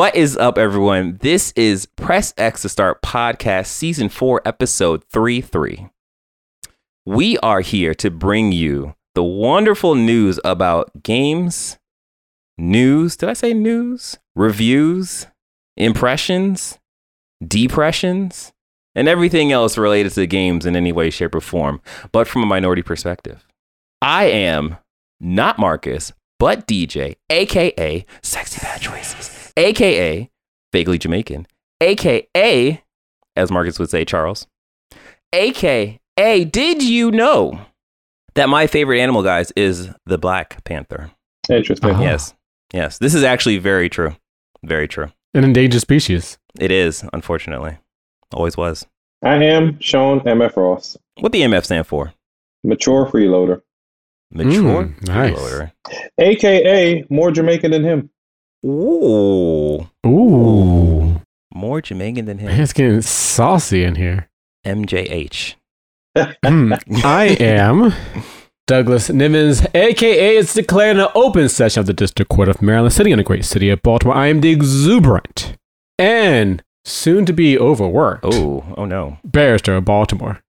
What is up, everyone? This is Press X to Start Podcast Season 4, Episode 33. We are here to bring you the wonderful news about games, news, did I say news? Reviews, impressions, depressions, and everything else related to games in any way, shape, or form, but from a minority perspective. I am not Marcus, but DJ, aka Sexy Bad Choices, aka Vaguely Jamaican, aka, as Marcus would say, Charles, aka, did you know that my favorite animal, guys, is the Black Panther? Interesting. Yes. This is actually very true. Very true. An endangered species. It is, unfortunately. Always was. I am Sean MF Ross. What the MF stand for? Mature freeloader. Mature nice. freeloader. AKA more Jamaican than him. Ooh. More Jamaican than him. Man, it's getting saucy in here. MJH. I am Douglas Nivens, a.k.a. it's declared an open session of the District Court of Maryland, sitting in the great city of Baltimore. I am the exuberant and soon to be overworked. Oh no. Barrister of Baltimore.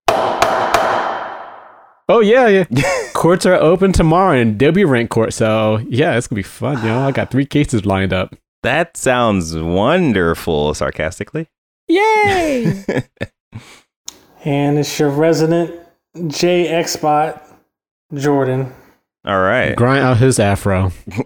Oh, yeah. Courts are open tomorrow and they'll be rent court, so yeah, it's gonna be fun, I got 3 cases lined up. That sounds wonderful, sarcastically. Yay! And it's your resident JXbot, Jordan. All right. Grind out his afro.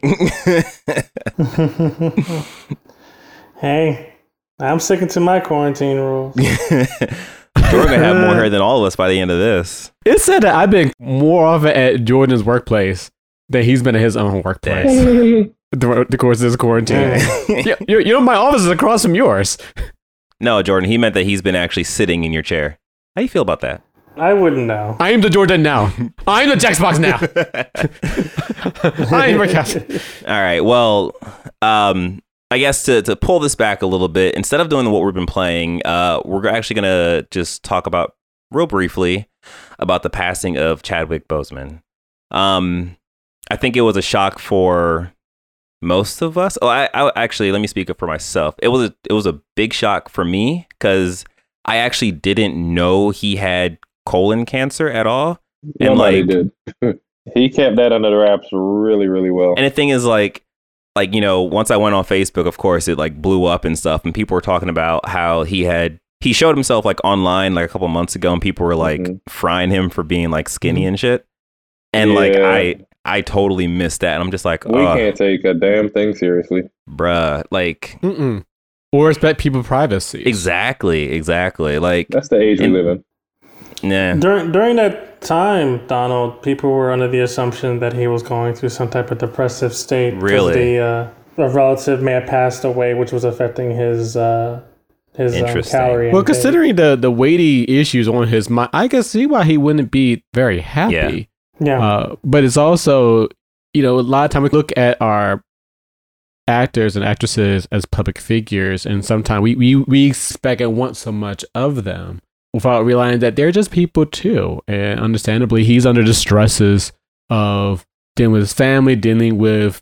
Hey, I'm sticking to my quarantine rules. Jordan gonna have more hair than all of us by the end of this. It said that I've been more often at Jordan's workplace than he's been at his own workplace. The course of this quarantine. My office is across from yours. No, Jordan, he meant that he's been actually sitting in your chair. How do you feel about that? I wouldn't know. I am the Jordan now. I'm the Jaxbox now. I am All right. Well, I guess to pull this back a little bit, instead of doing what we've been playing, we're actually going to just talk about real briefly about the passing of Chadwick Boseman. I think it was a shock for most of us. Oh, I actually, let me speak up for myself. It was a big shock for me because I actually didn't know he had colon cancer at all. And Nobody did. He kept that under the wraps really, really well. And the thing is, like, once I went on Facebook, of course, it like blew up and stuff. And people were talking about how he showed himself like online like a couple months ago, and people were like frying him for being like skinny and shit. And like I totally missed that. And I'm just like, we can't take a damn thing seriously, bruh. Like, or respect people's privacy. Exactly. Like, that's the age we live in. Yeah. During that time, Donald, people were under the assumption that he was going through some type of depressive state. Really? A relative may have passed away, which was affecting his calorie intake. Well, considering the weighty issues on his mind, I can see why he wouldn't be very happy. Yeah. But it's also, a lot of time we look at our actors and actresses as public figures, and sometimes we expect and want so much of them without realizing that they're just people too. And understandably, he's under the stresses of dealing with his family, dealing with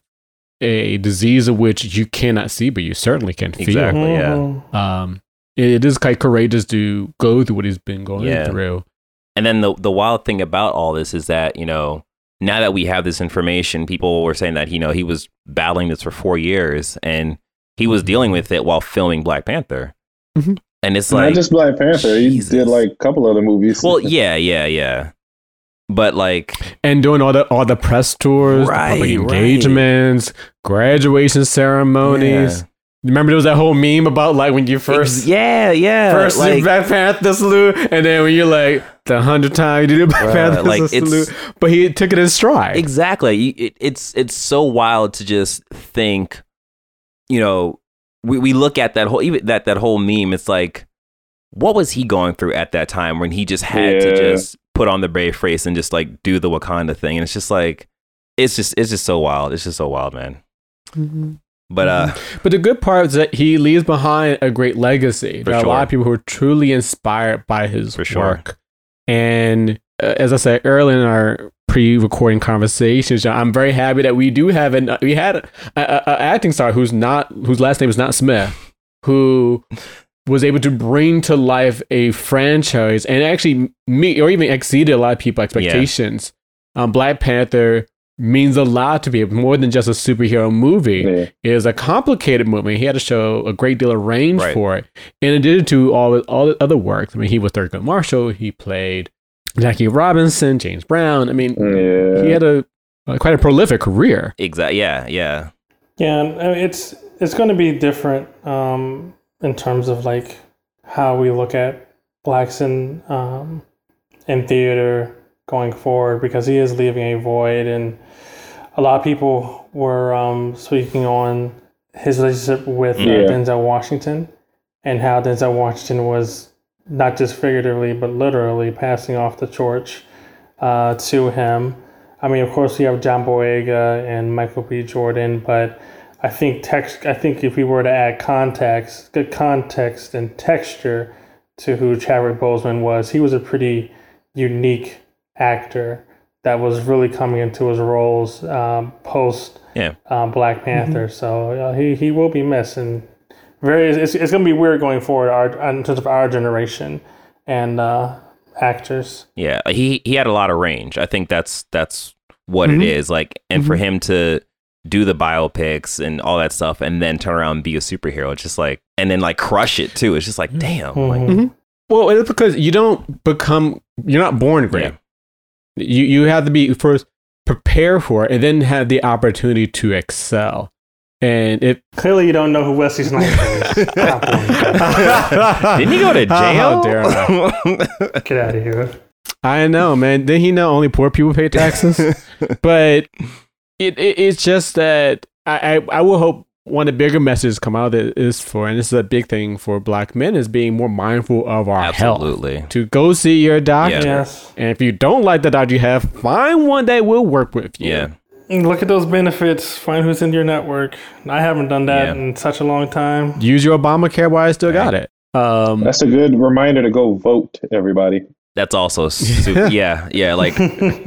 a disease of which you cannot see, but you certainly can feel. Exactly, yeah. It is quite courageous to go through what he's been going through. And then the wild thing about all this is that, now that we have this information, people were saying that, he was battling this for 4 years and he was dealing with it while filming Black Panther. Mm-hmm. And it's like, not just Black Panther, Jesus. He did like a couple other movies. Well, yeah. But like, and doing all the press tours, the public engagements, graduation ceremonies. Yeah. Remember there was that whole meme about like when you first first like, Black Panther salute, and then when you're like the 100th time you do Black Panther like, salute, but he took it in stride. Exactly. It's so wild to just think, we look at that whole that whole meme. It's like, what was he going through at that time when he just had to just put on the brave face and just like do the Wakanda thing? And it's just like, it's just so wild. It's just so wild, man. Mm-hmm. But the good part is that he leaves behind a great legacy. There are a lot of people who are truly inspired by his work. And as I said earlier in our pre-recording conversations, I'm very happy that we had an acting star whose last name is not Smith, who was able to bring to life a franchise and actually meet or even exceeded a lot of people's expectations. Black Panther means a lot to people, more than just a superhero movie. Yeah. It is a complicated movie. He had to show a great deal of range for it. In addition to all the other works, I mean, he was Thurgood Marshall. He played Jackie Robinson, James Brown. I mean, he had quite a prolific career. Exactly. Yeah. Yeah, and it's going to be different in terms of like how we look at blacks in theater going forward, because he is leaving a void, and a lot of people were speaking on his relationship with Denzel Washington, and how Denzel Washington was not just figuratively but literally passing off the torch to him. I mean, of course, we have John Boyega and Michael B. Jordan, but I think if we were to add good context and texture to who Chadwick Boseman was, he was a pretty unique actor that was really coming into his roles post Black Panther. So he will be missed, and it's going to be weird going forward in terms of our generation and actors. Yeah, he had a lot of range. I think that's what it is. Like, and for him to do the biopics and all that stuff, and then turn around and be a superhero, it's just like, and then like crush it too. It's just like, damn. Like, well, it's because you're not born great. Yeah. You have to be first prepare for it, and then have the opportunity to excel. And clearly you don't know who Wesley Snipes is. Didn't he go to jail? How dare I? Get out of here. I know, man. Didn't he know only poor people pay taxes? But it's just that I will hope one of the bigger messages come out of it is and this is a big thing for black men, is being more mindful of our health. To go see your doctor. Yes. And if you don't like the doctor you have, find one that will work with you. Yeah. Look at those benefits. Find who's in your network. I haven't done that in such a long time. Use your Obamacare while I still got it. That's a good reminder to go vote, everybody. That's also super, like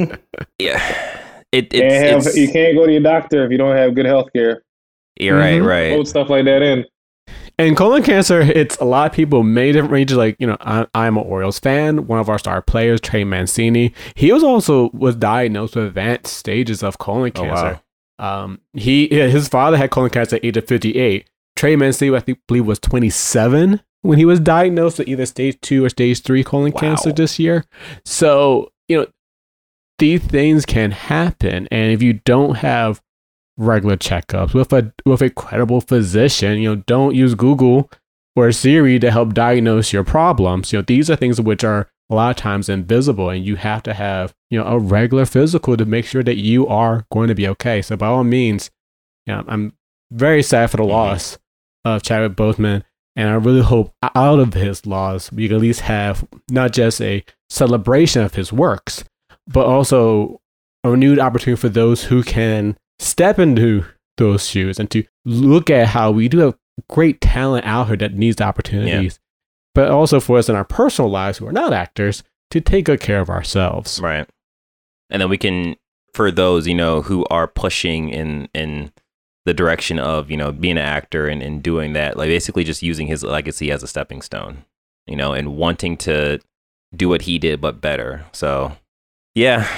you can't go to your doctor if you don't have good health care. Yeah, right. Vote stuff like that in. And colon cancer, it's a lot of people, many different ranges. Like, I'm an Orioles fan. One of our star players, Trey Mancini, he was diagnosed with advanced stages of colon cancer. Wow. His father had colon cancer at the age of 58. Trey Mancini, I believe, was 27 when he was diagnosed with either stage 2 or stage 3 colon cancer this year. So, these things can happen. And if you don't have regular checkups with a credible physician, don't use Google or Siri to help diagnose your problems. These are things which are a lot of times invisible, and you have to have a regular physical to make sure that you are going to be okay. So by all means, I'm very sad for the loss of Chadwick Boseman, and I really hope out of his loss we can at least have not just a celebration of his works, but also a renewed opportunity for those who can step into those shoes and to look at how we do have great talent out here that needs the opportunities, but also for us in our personal lives who are not actors to take good care of ourselves. Right. And then we can, for those, who are pushing in the direction of, being an actor and doing that, like basically just using his legacy as a stepping stone, and wanting to do what he did, but better. So, yeah.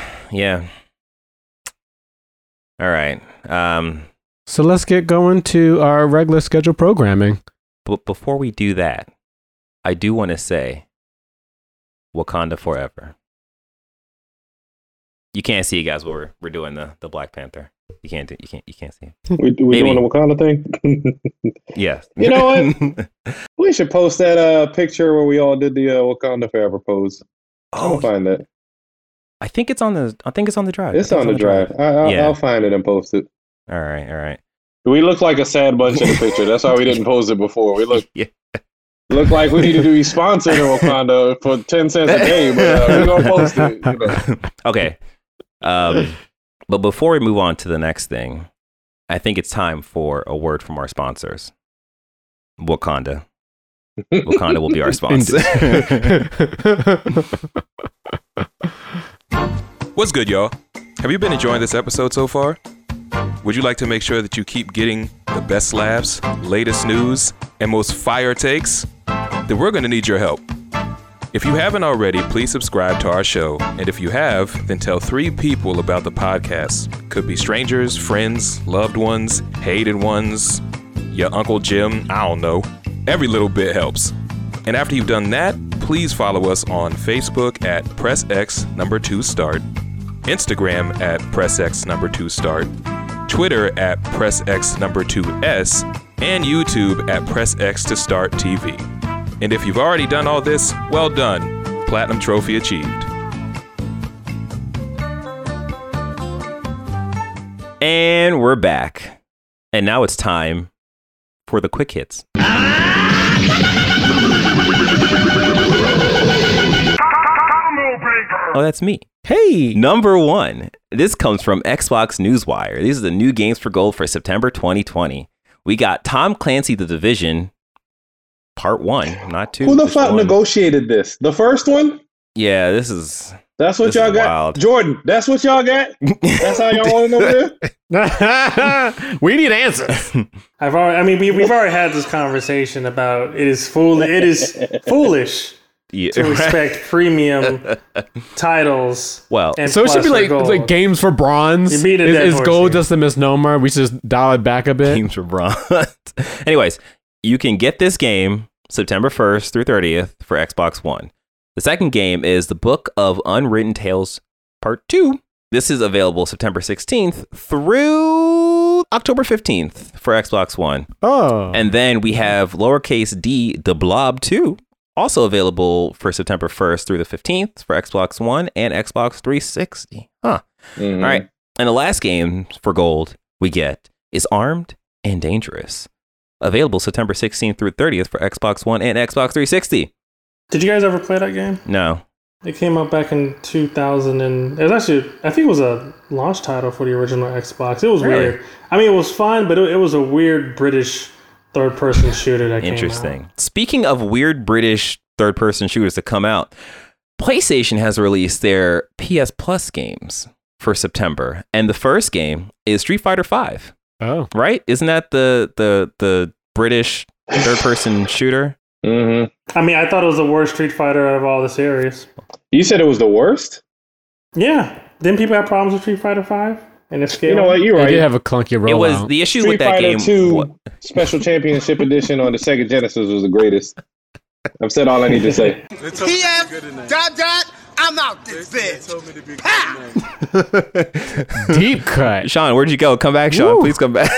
All right. So let's get going to our regular scheduled programming. But before we do that, I do want to say Wakanda Forever. You can't see it, guys, but we're doing the Black Panther. You can't see it. We doing the Wakanda thing? Yes. You know what? We should post that picture where we all did the Wakanda Forever pose. I'll find that. I think it's on the drive. It's on the drive. I'll find it and post it. All right. We look like a sad bunch in the picture. That's why we didn't post it before. We look like we need to be sponsored in Wakanda for 10 cents a day, but we're going to post it. Okay. But before we move on to the next thing, I think it's time for a word from our sponsors. Wakanda. Wakanda will be our sponsor. What's good, y'all? Have you been enjoying this episode so far? Would you like to make sure that you keep getting the best laughs, latest news, and most fire takes? Then we're going to need your help. If you haven't already, please subscribe to our show. And if you have, then tell 3 people about the podcast. Could be strangers, friends, loved ones, hated ones, your Uncle Jim, I don't know. Every little bit helps. And after you've done that, please follow us on Facebook at PressX2Start, Instagram at PressX2Start, Twitter at PressX2S, and YouTube at PressX2Start TV. And if you've already done all this, well done. Platinum trophy achieved. And we're back. And now it's time for the quick hits. Oh, that's me. Hey! Number 1. This comes from Xbox Newswire. These are the new games for gold for September 2020. We got Tom Clancy The Division Part 1, not 2. Who the fuck negotiated this? The first one? Yeah, That's what y'all got? Wild. Jordan, that's what y'all got? That's how y'all want it over there? We need answers. We've already had this conversation about it is foolish to expect premium titles. Well, so it should be like games for bronze. Is gold just a misnomer? We should just dial it back a bit. Games for bronze. Anyways, you can get this game September 1st through 30th for Xbox One. The second game is The Book of Unwritten Tales Part 2. This is available September 16th through October 15th for Xbox One. Oh. And then we have lowercase d, The Blob 2, also available for September 1st through the 15th for Xbox One and Xbox 360. Huh. Mm-hmm. All right. And the last game for gold we get is Armed and Dangerous. Available September 16th through 30th for Xbox One and Xbox 360. Did you guys ever play that game? No. It came out back in 2000, and it was actually, I think it was a launch title for the original Xbox. It was weird. I mean, it was fun, but it was a weird British third-person shooter that came out. Interesting. Speaking of weird British third-person shooters that come out, PlayStation has released their PS Plus games for September, and the first game is Street Fighter V. Oh. Right? Isn't that the British third-person shooter? Mm-hmm. I mean, I thought it was the worst Street Fighter out of all the series. You said it was the worst? Yeah. Didn't people have problems with Street Fighter V? And its scale? You know what? You're right. They did have a clunky rollout. It was the issue Street with that Fighter game. 2 Special Championship Edition on the Sega Genesis was the greatest. I've said all I need to say. I'm out this bitch. Deep cut. Sean, where'd you go? Come back, Sean. Woo. Please come back.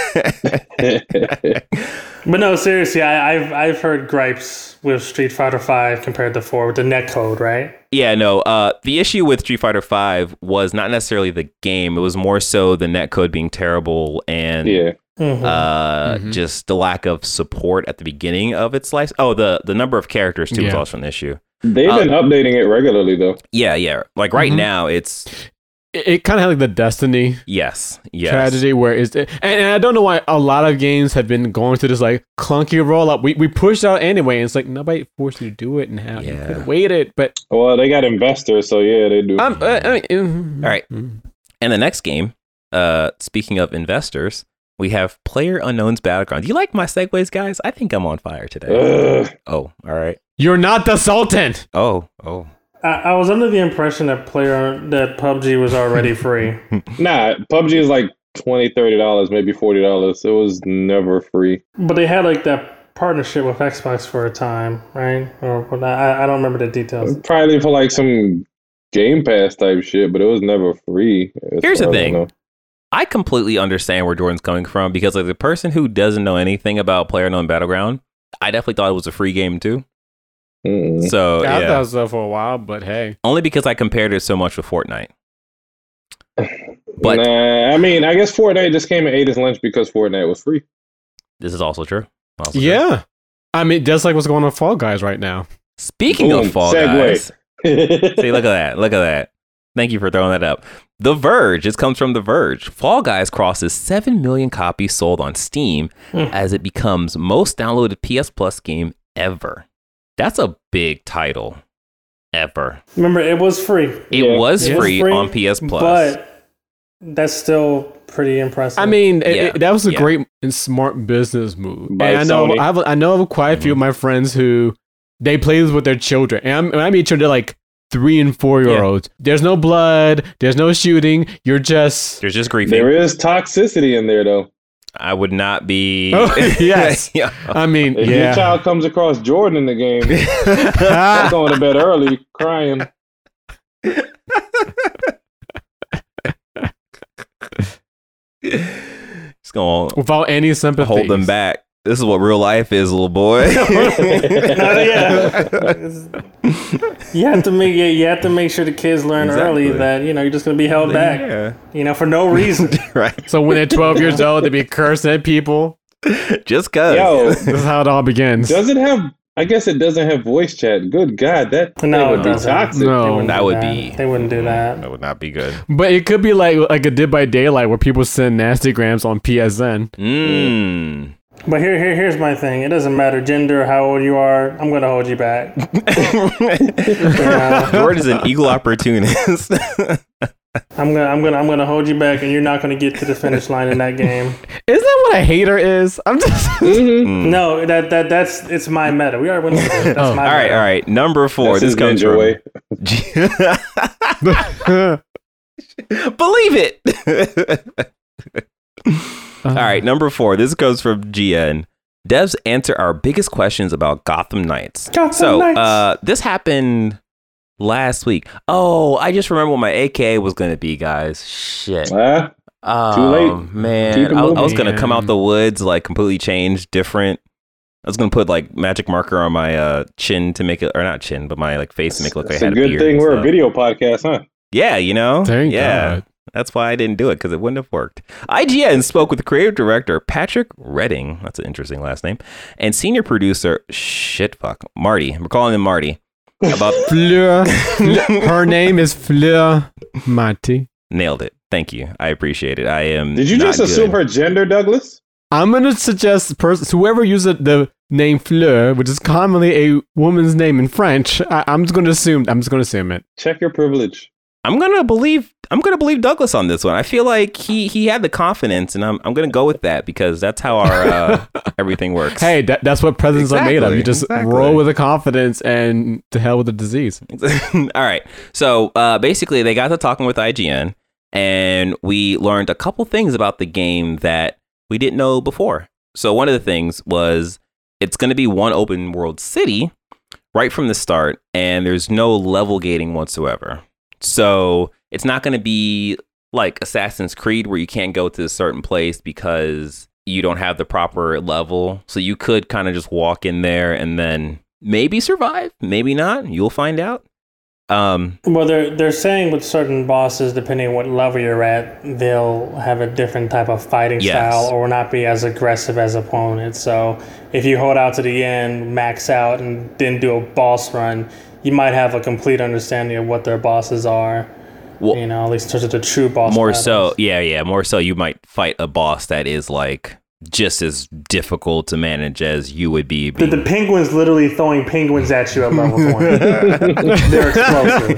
But no, seriously, I've heard gripes with Street Fighter V compared to 4 with the netcode, right? Yeah, no. The issue with Street Fighter V was not necessarily the game. It was more so the netcode being terrible and just the lack of support at the beginning of its life. Oh, the number of characters too was also an issue. They've been updating it regularly though. Yeah. Like right now, it kind of had like the Destiny tragedy where and I don't know why a lot of games have been going through this like clunky rollout. We pushed out anyway, and it's like nobody forced you to do it, and how you could have waited. But they got investors, so yeah, they do. All right, and the next game. Speaking of investors, we have PlayerUnknown's Battleground. Do you like my segues, guys? I think I'm on fire today. Oh, all right. You're not the Sultan. Oh. I was under the impression that PUBG was already free. Nah, PUBG is like $20, $30, maybe $40. It was never free. But they had like that partnership with Xbox for a time, right? Or I don't remember the details. Probably for like some Game Pass type shit, but it was never free. Here's the thing. I completely understand where Jordan's coming from because like the person who doesn't know anything about PlayerUnknown Battleground, I definitely thought it was a free game too. Mm-mm. So I thought so for a while, but hey, only because I compared it so much with Fortnite. But I mean, I guess Fortnite just came and ate his lunch because Fortnite was free. This is also true. Yeah, I mean, just like what's going on Fall Guys right now. Speaking of Fall Guys, see, look at that. Thank you for throwing that up. The Verge. This comes from The Verge. Fall Guys crosses 7 million copies sold on Steam as it becomes most downloaded PS Plus game ever. That's a big title. ever. Remember, it was free. It was free on PS Plus. But that's still pretty impressive. I mean, that was a great and smart business move. By And I know of quite a few of my friends who they play this with their children. And I mean, children like 3 and 4 year olds. There's no blood. There's no shooting. There's just griefing. There is toxicity in there, though. I would not be. Oh, yes. I mean, if your child comes across Jordan in the game, they're going to bed early crying. It's going without any sympathy. Hold them back. This is what real life is, little boy. You have to make sure the kids learn early that you're just going to be held back. For no reason. Right. So when they're 12 years old, they be cursing at people. Just cause. This is how it all begins. Does it have? I guess it doesn't have voice chat. Good God, that thing would be toxic. No, that would be. They wouldn't do that. That would not be good. But it could be like a Dead by Daylight where people send nasty grams on PSN. But here's my thing. It doesn't matter gender, how old you are. I'm gonna hold you back. George is an equal opportunist. I'm gonna hold you back, and you're not gonna get to the finish line in that game. Isn't that what a hater is? I'm just no. That's it's my meta. We already went through this. That's my meta. All right. Number 4. That's this comes from. Way. Believe it. All right, number 4. This goes from GN. Devs answer our biggest questions about Gotham Knights. This happened last week. Oh, I just remember what my AKA was going to be, guys. Shit. Too late. Man. I was going to come out the woods, like completely changed, different. I was going to put like magic marker on my chin to make it, or not chin, but my like face to make it look like I had a beard. It's a good thing we're a video podcast, huh? Yeah, Thank God. That's why I didn't do it, because it wouldn't have worked. IGN spoke with the creative director, Patrick Redding. That's an interesting last name. And senior producer, Marty. We're calling him Marty. About Fleur. Her name is Fleur Marty. Nailed it. Thank you. I appreciate it. I am. Did you just assume her gender, Douglas? I'm going to suggest whoever uses the name Fleur, which is commonly a woman's name in French, I'm just going to assume it. Check your privilege. I'm gonna believe Douglas on this one. I feel like he had the confidence, and I'm gonna go with that because that's how our everything works. Hey, that's what presidents are made of. You just roll with the confidence and to hell with the disease. All right. So basically, they got to talking with IGN, and we learned a couple things about the game that we didn't know before. So one of the things was it's going to be one open world city right from the start, and there's no level gating whatsoever. So it's not going to be like Assassin's Creed where you can't go to a certain place because you don't have the proper level. So you could kind of just walk in there and then maybe survive, maybe not. You'll find out. Well, they're saying with certain bosses, depending on what level you're at, they'll have a different type of fighting style or not be as aggressive as opponents. So if you hold out to the end, max out, and then do a boss run, you might have a complete understanding of what their bosses are. Well, at least in terms of the true boss. More so, more so you might fight a boss that is like just as difficult to manage as you would be. The penguin's literally throwing penguins at you at level 20. They're explosive.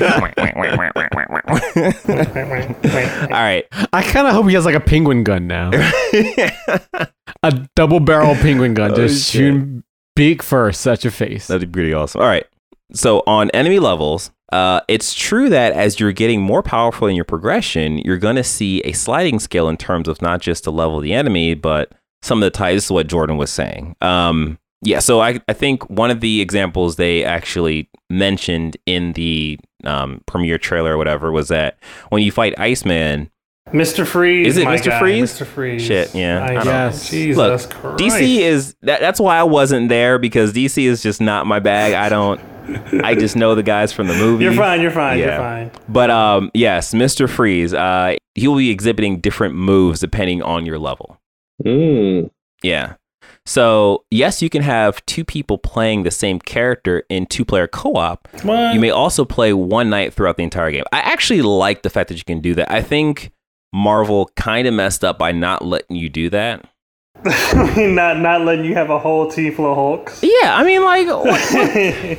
All right. I kind of hope he has like a penguin gun now. A double barrel penguin gun. Just shooting beak first at your face. That'd be pretty awesome. All right. So on enemy levels, it's true that as you're getting more powerful in your progression, you're going to see a sliding scale in terms of not just the level of the enemy, but some of the types. This is what Jordan was saying. So I think one of the examples they actually mentioned in the premiere trailer or whatever was that when you fight Iceman, Mr. Freeze. Is it Mr. Freeze? Mr. Freeze. Shit, yeah. I guess. Jesus Christ. DC is that's why I wasn't there, because DC is just not my bag. I just know the guys from the movie. You're fine. But yes, Mr. Freeze, he will be exhibiting different moves depending on your level. Yeah. So, yes, you can have 2 people playing the same character in 2-player co-op. What? You may also play one night throughout the entire game. I actually like the fact that you can do that. I think Marvel kind of messed up by not letting you do that. not letting you have a whole team full of Hulks. Yeah, I mean, like,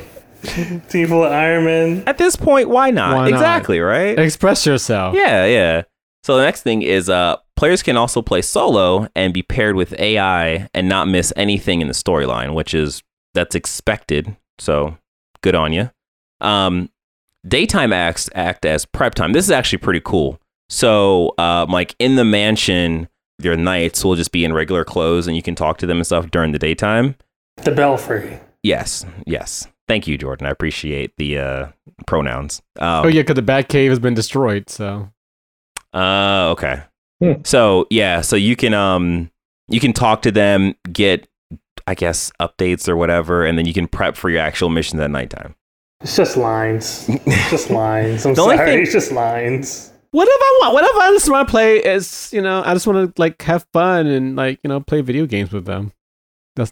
Team full of Iron Man. At this point, why not? Why not? Exactly, right? Express yourself. Yeah. So the next thing is players can also play solo and be paired with AI and not miss anything in the storyline, that's expected. So good on you. Daytime acts act as prep time. This is actually pretty cool. So like in the mansion, your knights will just be in regular clothes and you can talk to them and stuff during the daytime. The Belfry. Yes. Thank you, Jordan. I appreciate the pronouns. Oh yeah, because the Batcave has been destroyed. So. Okay. So yeah, so you can talk to them, get I guess updates or whatever, and then you can prep for your actual missions at nighttime. It's just lines. I'm sorry. It's just lines. Whatever I just want to play is, I just want to like have fun and like, play video games with them. That's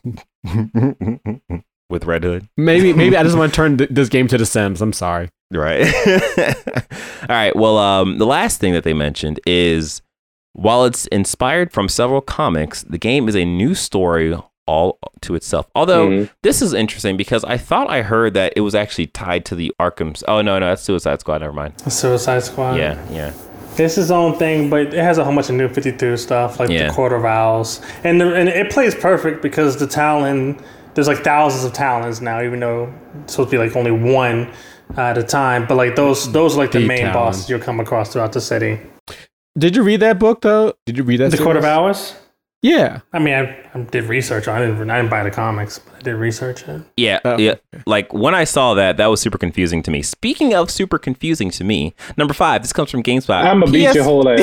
with Red Hood. Maybe I just want to turn this game to The Sims. I'm sorry. Right. All right. Well, the last thing that they mentioned is while it's inspired from several comics, the game is a new story all to itself. Although this is interesting because I thought I heard that it was actually tied to the Arkham. Oh no, that's Suicide Squad. Never mind. Suicide Squad. Yeah. It's his own thing, but it has a whole bunch of New 52 stuff, like the Court of Owls, and it plays perfect because the Talon. There's like thousands of Talons now, even though it's supposed to be like only one at a time. But like those are like the main bosses you'll come across throughout the city. Did you read that book though? Did you read that? The Court of Owls? Yeah. I mean, I did research on it. I didn't buy the comics, but I did research it. Yeah. Like when I saw that was super confusing to me. Speaking of super confusing to me, number 5, this comes from GameSpot. I'm gonna beat your whole ass.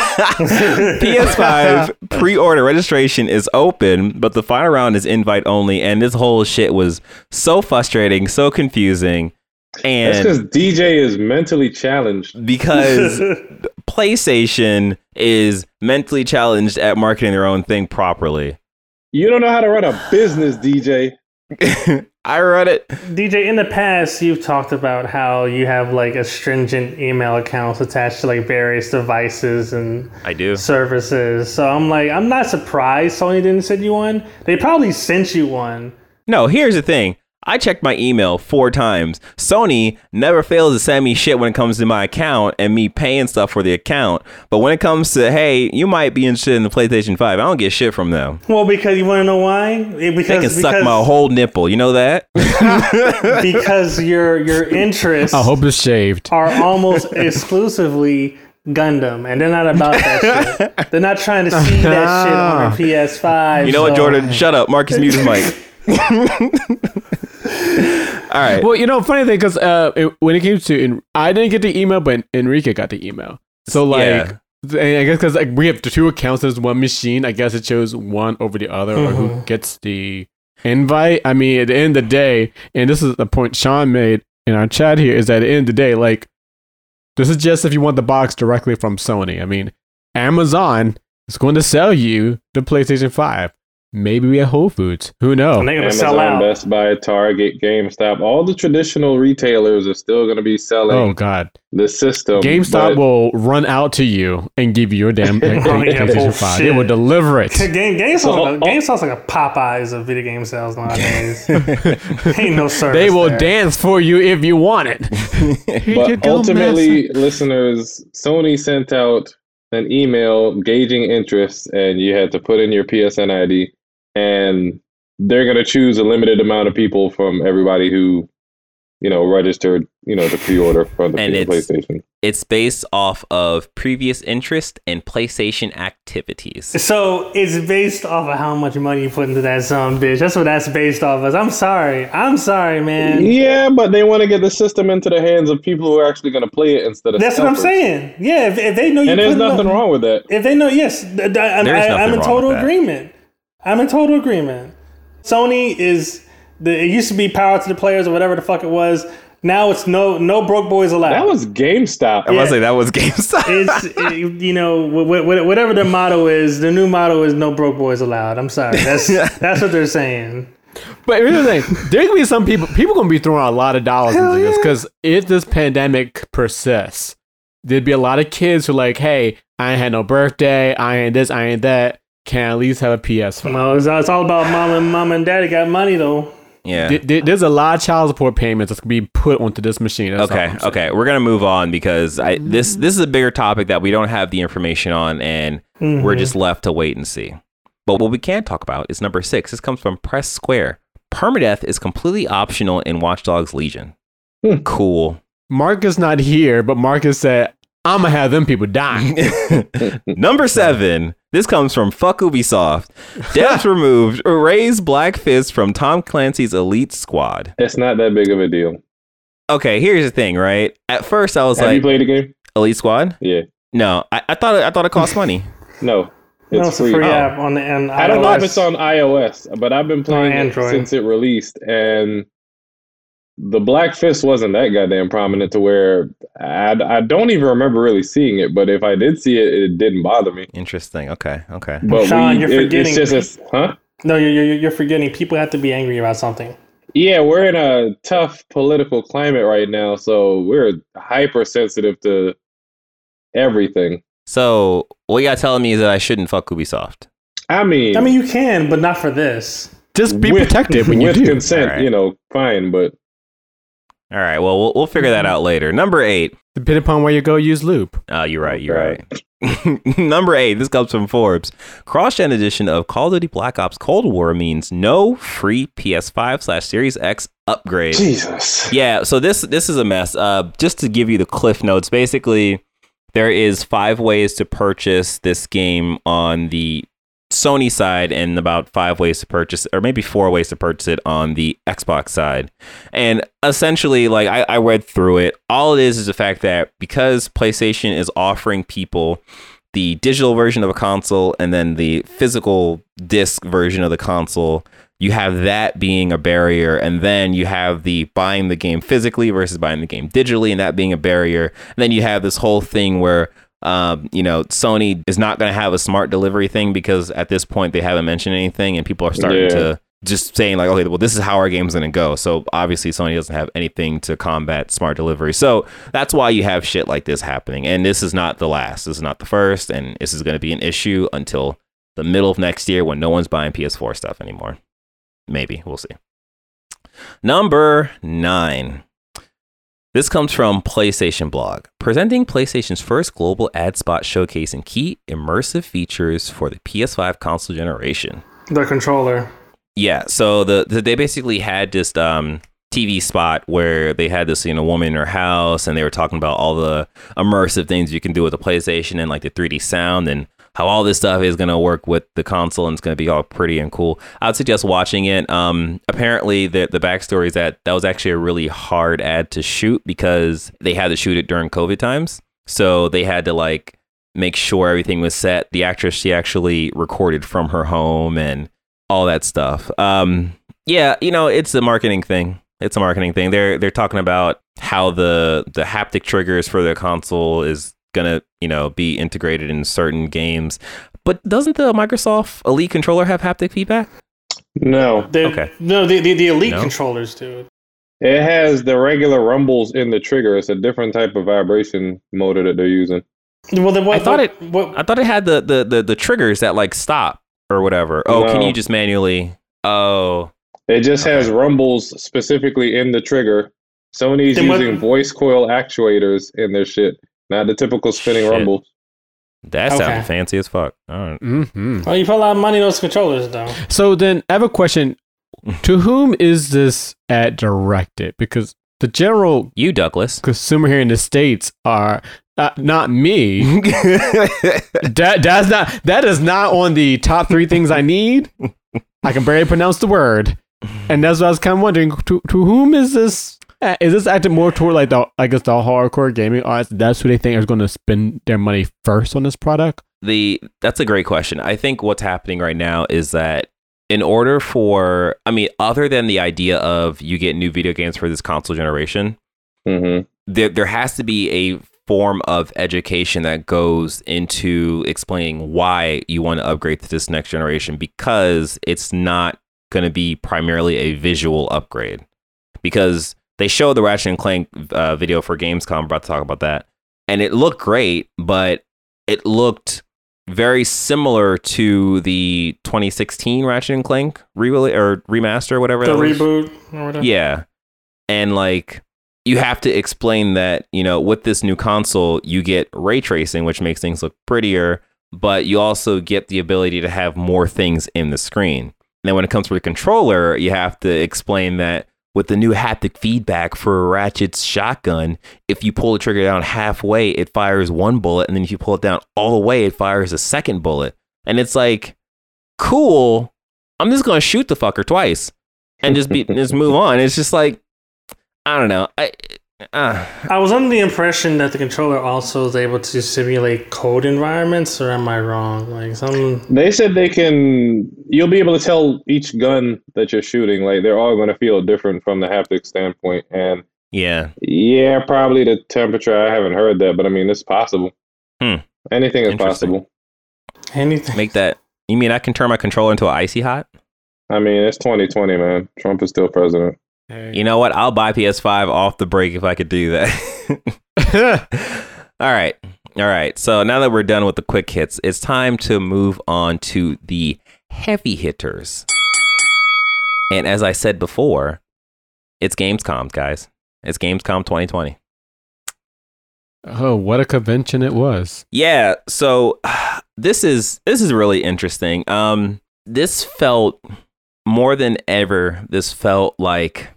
PS5 pre-order registration is open, but the final round is invite only, and this whole shit was so frustrating, so confusing. And that's because DJ is mentally challenged. Because PlayStation is mentally challenged at marketing their own thing properly. You don't know how to run a business, DJ. I read it. DJ, in the past, you've talked about how you have like a stringent email accounts attached to like various devices and I do services. So I'm not surprised Sony didn't send you one. They probably sent you one. No, here's the thing. I checked my email 4 times. Sony never fails to send me shit when it comes to my account and me paying stuff for the account. But when it comes to, hey, you might be interested in the PlayStation 5, I don't get shit from them. Well, because you want to know why? They can suck my whole nipple. You know that? Because your interests I hope it's shaved. Are almost exclusively Gundam, and they're not about that shit. They're not trying to see that shit on their PS5. You know what, Jordan? Shut up. Marcus, mute his mic. All right. Well, funny thing, because when it came to, I didn't get the email, but Enrique got the email. So like, I guess because like we have 2 accounts as one machine, I guess it shows one over the other, or who gets the invite. I mean, at the end of the day, and this is the point Sean made in our chat here, is that at the end of the day, like, this is just if you want the box directly from Sony. I mean, Amazon is going to sell you the PlayStation 5. Maybe we at Whole Foods. Who knows? And they're gonna Amazon, sell out. Best Buy, Target, GameStop. All the traditional retailers are still going to be selling. Oh God, the system. GameStop will run out to you and give you your damn PlayStation 5. They will deliver it. GameStop's like a Popeyes of video game sales nowadays. Ain't no service. They will dance for you if you want it. But ultimately, listeners, Sony sent out an email gauging interest, and you had to put in your PSN ID. And they're going to choose a limited amount of people from everybody who, registered, to pre-order for the PlayStation. It's based off of previous interest and PlayStation activities. So it's based off of how much money you put into that son bitch. That's what that's based off of. I'm sorry, man. Yeah, but they want to get the system into the hands of people who are actually going to play it instead of That's scalpers. what I'm saying. Yeah, if they know you. And there's nothing wrong with that. If they know, yes, I'm in total agreement. I'm in total agreement. Sony is it used to be power to the players or whatever the fuck it was. Now it's no broke boys allowed. That was GameStop. I was say that was GameStop. It's whatever their motto is. The new motto is no broke boys allowed. I'm sorry. That's what they're saying. But here's the thing: there can be some people gonna be throwing a lot of dollars into this, because if this pandemic persists, there'd be a lot of kids who are like, hey, I ain't had no birthday, I ain't this, I ain't that. Can I at least have a PS5? Well, it's all about mom and daddy got money though. Yeah. There's a lot of child support payments that's going to be put onto this machine. That's Okay. We're gonna move on because this is a bigger topic that we don't have the information on, and we're just left to wait and see. But what we can talk about is number 6. This comes from Press Square. Permadeath is completely optional in Watch Dogs Legion. Cool. Marcus not here, but Marcus said, I'm going to have them people die. Number 7. This comes from Fuck Ubisoft. Devs removed Raise Black Fist from Tom Clancy's Elite Squad. It's not that big of a deal. Okay, here's the thing, right? At first, I was Have you played the game? Elite Squad? Yeah. No, I thought it cost money. No. It's a free app on iOS. I don't know if it's on iOS, but I've been playing it since it released, and the Black Fist wasn't that goddamn prominent to where I don't even remember really seeing it, but if I did see it, it didn't bother me. Interesting. Okay. But Sean, you're forgetting. It's just huh? No, you're forgetting. People have to be angry about something. Yeah, we're in a tough political climate right now, so we're hypersensitive to everything. So what you got telling me is that I shouldn't fuck Ubisoft. I mean, you can, but not for this. Just be protected when you do. With consent, right. Fine, but... All right, well, we'll figure that out later. Number 8. Depending upon where you go, use loop. Oh, you're right. Number 8, this comes from Forbes. Cross-gen edition of Call of Duty Black Ops Cold War means no free PS5/Series X upgrade. Jesus. Yeah, so this is a mess. Just to give you the cliff notes, basically, there is 5 ways to purchase this game on the Sony side and about 5 ways to purchase, or maybe 4 ways to purchase it on the Xbox side. And essentially, like I read through it, all it is the fact that because PlayStation is offering people the digital version of a console and then the physical disc version of the console, you have that being a barrier, and then you have the buying the game physically versus buying the game digitally, and that being a barrier. And then you have this whole thing where Sony is not going to have a smart delivery thing because at this point they haven't mentioned anything, and people are starting to just saying like, okay, well, this is how our game's going to go. So obviously Sony doesn't have anything to combat smart delivery. So that's why you have shit like this happening. And this is not the last. This is not the first. And this is going to be an issue until the middle of next year when no one's buying PS4 stuff anymore. Maybe. We'll see. Number 9. This comes from PlayStation Blog, presenting PlayStation's first global ad spot showcasing key immersive features for the PS5 console generation. The controller. Yeah, so they basically had this TV spot where they had this woman in her house, and they were talking about all the immersive things you can do with the PlayStation and like the 3D sound and how all this stuff is going to work with the console and it's going to be all pretty and cool. I would suggest watching it. Apparently, the backstory is that was actually a really hard ad to shoot because they had to shoot it during COVID times. So they had to like make sure everything was set. The actress, she actually recorded from her home and all that stuff. Yeah, it's a marketing thing. They're talking about how the haptic triggers for the console is gonna be integrated in certain games, but doesn't the Microsoft Elite controller have haptic feedback? No. Okay. No, the Elite controllers do. It has the regular rumbles in the trigger. It's a different type of vibration motor that they're using. Well, then I thought it had the triggers that like stop or whatever. Oh, no. Can you just manually? Oh, it just has rumbles specifically in the trigger. Sony's using voice coil actuators in their shit. Not the typical spinning rumble. That sounds fancy as fuck. All right. Mm-hmm. Well, you put a lot of money in those controllers, though. So then I have a question. To whom is this ad directed? Because the general Douglas consumer here in the States are not me. That is not on the top 3 things I need. I can barely pronounce the word. And that's what I was kind of wondering. To whom is this? Is this acted more toward like the hardcore gaming audience? That's who they think is going to spend their money first on this product? That's a great question. I think what's happening right now is that in order for, other than the idea of you get new video games for this console generation, there has to be a form of education that goes into explaining why you want to upgrade to this next generation, because it's not going to be primarily a visual upgrade. Because they showed the Ratchet & Clank video for Gamescom. I'm about to talk about that. And it looked great, but it looked very similar to the 2016 Ratchet and Clank remaster, whatever. The that was. reboot or whatever. Yeah. And like, you have to explain that, you know, with this new console, you get ray tracing, which makes things look prettier, but you also get the ability to have more things in the screen. And then when it comes to the controller, you have to explain that with the new haptic feedback for Ratchet's shotgun, if you pull the trigger down halfway, it fires one bullet. And then if you pull it down all the way, it fires a second bullet. And it's like, cool. I'm just going to shoot the fucker twice and just move on. It's just like, I don't know. I was under the impression that the controller also is able to simulate code environments, or am I wrong? They said you'll be able to tell each gun that you're shooting, like they're all going to feel different from the haptic standpoint. And yeah, probably the temperature. I haven't heard that, but I mean, it's possible. Anything is possible. Anything. Make that. You mean I can turn my controller into an icy hot? I mean, it's 2020, man. Trump is still president. You know what? I'll buy PS5 off the break if I could do that. All right. So now that we're done with the quick hits, it's time to move on to the heavy hitters. And as I said before, it's Gamescom, guys. It's Gamescom 2020. Oh, what a convention it was. Yeah. So this is really interesting. This felt more than ever. This felt like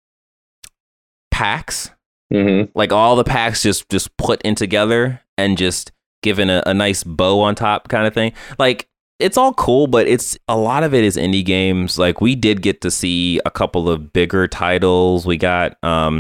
PAX, like all the packs just put in together and just given a nice bow on top kind of thing. Like, it's all cool, but a lot of it is indie games. Like, we did get to see a couple of bigger titles. We got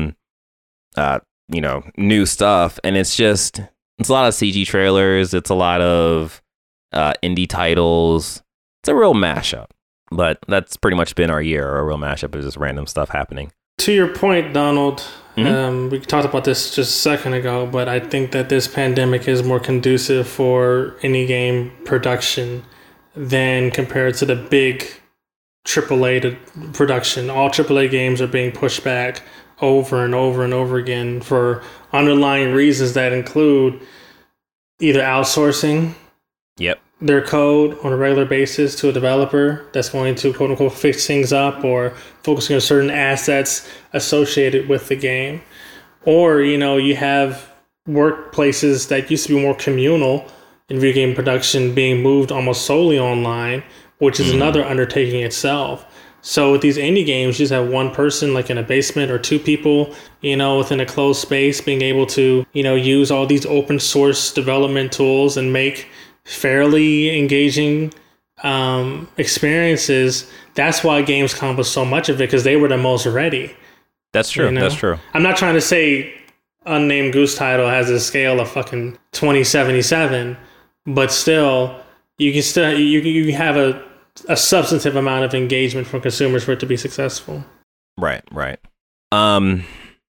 new stuff, and it's a lot of CG trailers. It's a lot of indie titles. It's a real mashup, but that's pretty much been our year. A real mashup is just random stuff happening. To your point, Donald, we talked about this just a second ago, but I think that this pandemic is more conducive for any game production than compared to the big AAA production. All AAA games are being pushed back over and over and over again for underlying reasons that include either outsourcing their code on a regular basis to a developer that's going to quote unquote fix things up, or focusing on certain assets associated with the game. Or, you have workplaces that used to be more communal in video game production being moved almost solely online, which is another undertaking itself. So with these indie games, you just have one person like in a basement, or two people, within a closed space, being able to, use all these open source development tools and make fairly engaging experiences. That's why Gamescom was so much of it, because they were the most ready. That's true. That's true. I'm not trying to say Unnamed Goose Title has a scale of fucking 2077, but still, you have a substantive amount of engagement from consumers for it to be successful. Right. Dang,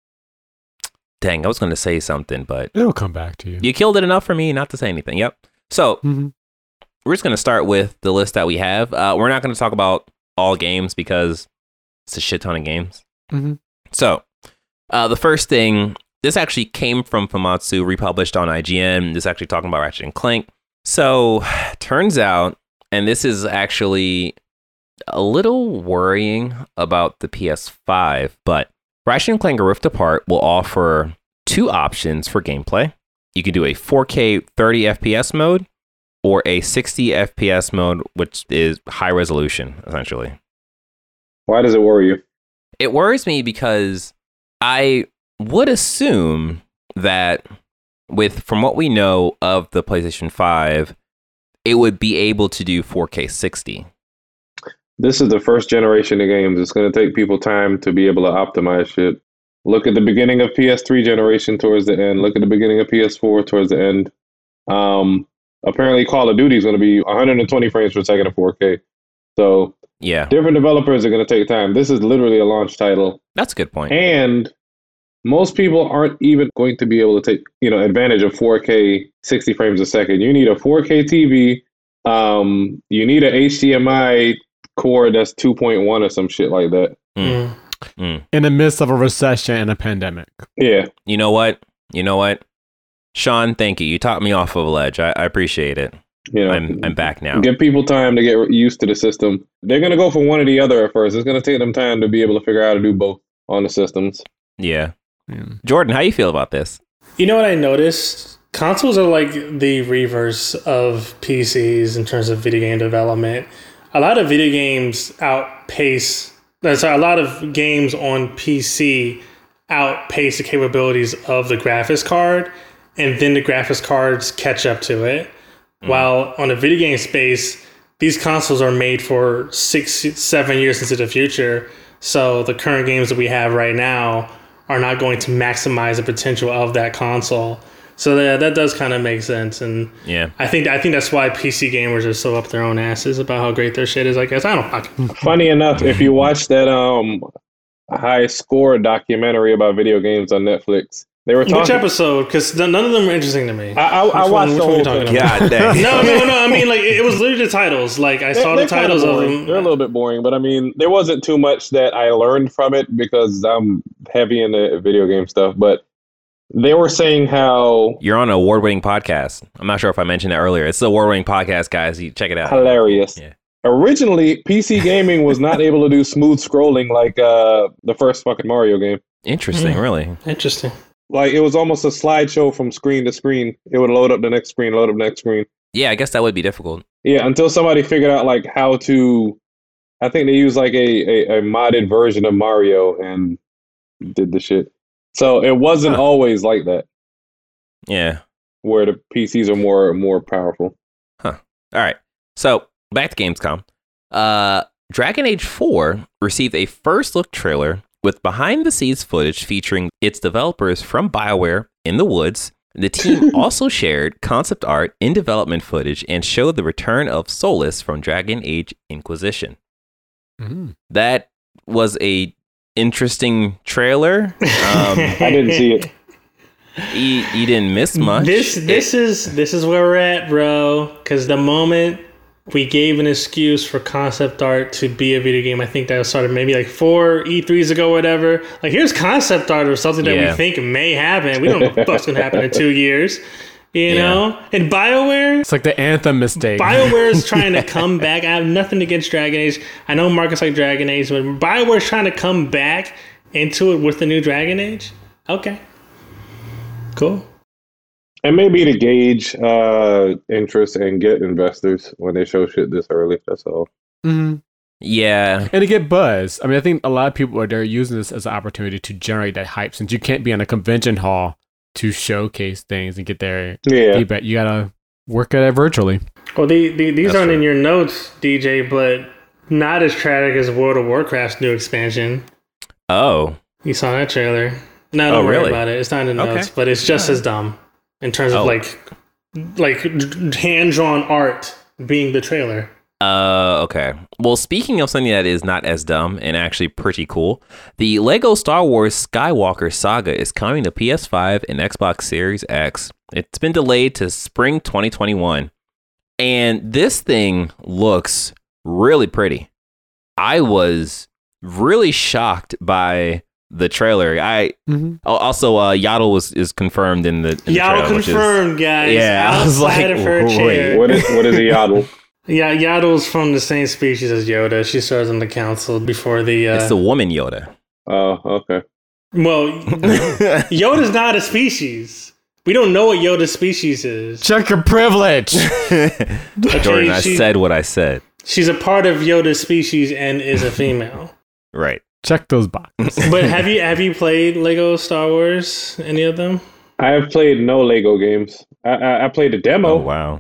I was going to say something, but it'll come back to you. You killed it enough for me not to say anything. Yep. So we're just going to start with the list that we have. We're not going to talk about all games because it's a shit ton of games. So the first thing, this actually came from Famitsu, republished on IGN. This is actually talking about Ratchet and Clank. So turns out, and this is actually a little worrying about the PS5, but Ratchet and Clank Rift Apart will offer two options for gameplay. You can do a 4K 30 FPS mode or a 60 FPS mode, which is high resolution, essentially. Why does it worry you? It worries me because I would assume that from what we know of the PlayStation 5, it would be able to do 4K 60. This is the first generation of games. It's going to take people time to be able to optimize shit. Look at the beginning of PS3 generation towards the end. Look at the beginning of PS4 towards the end. Apparently, Call of Duty is going to be 120 frames per second at 4K. So, yeah, different developers are going to take time. This is literally a launch title. That's a good point. And most people aren't even going to be able to take, advantage of 4K 60 frames a second. You need a 4K TV. You need an HDMI cord that's 2.1 or some shit like that. In the midst of a recession and a pandemic. Yeah. You know what? Sean, thank you. You talked me off of a ledge. I appreciate it. You know, I'm back now. Give people time to get used to the system. They're going to go for one or the other at first. It's going to take them time to be able to figure out how to do both on the systems. Yeah. Jordan, how you feel about this? You know what I noticed? Consoles are like the reverse of PCs in terms of video game development. A lot of video games outpace. A lot of games on PC outpace the capabilities of the graphics card, and then the graphics cards catch up to it. While on the video game space, these consoles are made for 6-7 years into the future. So the current games that we have right now are not going to maximize the potential of that console. So that does kind of make sense. And yeah, I think that's why PC gamers are so up their own asses about how great their shit is. I guess I don't fucking. Funny enough, if you watch that high score documentary about video games on Netflix, they were talking. Which episode? Because none of them are interesting to me. I watched the whole thing. God dang. No. I mean, like, it was literally the titles. Like, I saw the titles of them. They're a little bit boring, but I mean, there wasn't too much that I learned from it because I'm heavy into video game stuff. But they were saying how you're on an award-winning podcast. I'm not sure if I mentioned that earlier. It's the award-winning podcast, guys. You check it out. Hilarious. Yeah. Originally, PC gaming was not able to do smooth scrolling like the first fucking Mario game. Interesting, really. Interesting. Like, it was almost a slideshow from screen to screen. It would load up the next screen, load up the next screen. Yeah, I guess that would be difficult. Yeah, until somebody figured out, like, how to... I think they used, like, a modded version of Mario and did the shit. So it wasn't always like that. Yeah. Where the PCs are more powerful. Huh. All right. So, back to Gamescom. Dragon Age 4 received a first-look trailer with behind-the-scenes footage featuring its developers from BioWare in the woods. The team also shared concept art in development footage and showed the return of Solas from Dragon Age Inquisition. Mm-hmm. That was a interesting trailer. I didn't see it. You didn't miss much. This is where we're at, bro. Because the moment we gave an excuse for concept art to be a video game, I think that started maybe like 4 E3s ago, whatever. Like, here's concept art of something that we think may happen. We don't know what's going to happen in 2 years. You know? And BioWare... It's like the Anthem mistake. BioWare is trying to come back. I have nothing against Dragon Age. I know Marcus like Dragon Age, but BioWare is trying to come back into it with the new Dragon Age. Okay. Cool. And maybe to gauge interest and get investors when they show shit this early. That's all. Mm-hmm. Yeah. And to get buzz. I mean, I think a lot of people are using this as an opportunity to generate that hype. Since you can't be in a convention hall to showcase things and get their feedback, you gotta work at it virtually. Well, these aren't in your notes, DJ, but not as tragic as World of Warcraft's new expansion. Oh. You saw that trailer. No, don't worry about it. It's not in the notes, but it's just as dumb in terms of like hand-drawn art being the trailer. Okay. Well, speaking of something that is not as dumb and actually pretty cool, the Lego Star Wars Skywalker Saga is coming to PS5 and Xbox Series X. It's been delayed to spring 2021. And this thing looks really pretty. I was really shocked by the trailer. Also Yaddle is confirmed in the Yaddle trailer, confirmed, guys. Yeah, I was like, of her chair. What is a Yaddle? Yeah, Yaddle's from the same species as Yoda. She serves on the council before the... It's the woman Yoda. Oh, okay. Well, Yoda's not a species. We don't know what Yoda's species is. Check your privilege! Jordan, I said what I said. She's a part of Yoda's species and is a female. Right. Check those boxes. But have you played Lego Star Wars? Any of them? I have played no Lego games. I played a demo. Oh, wow.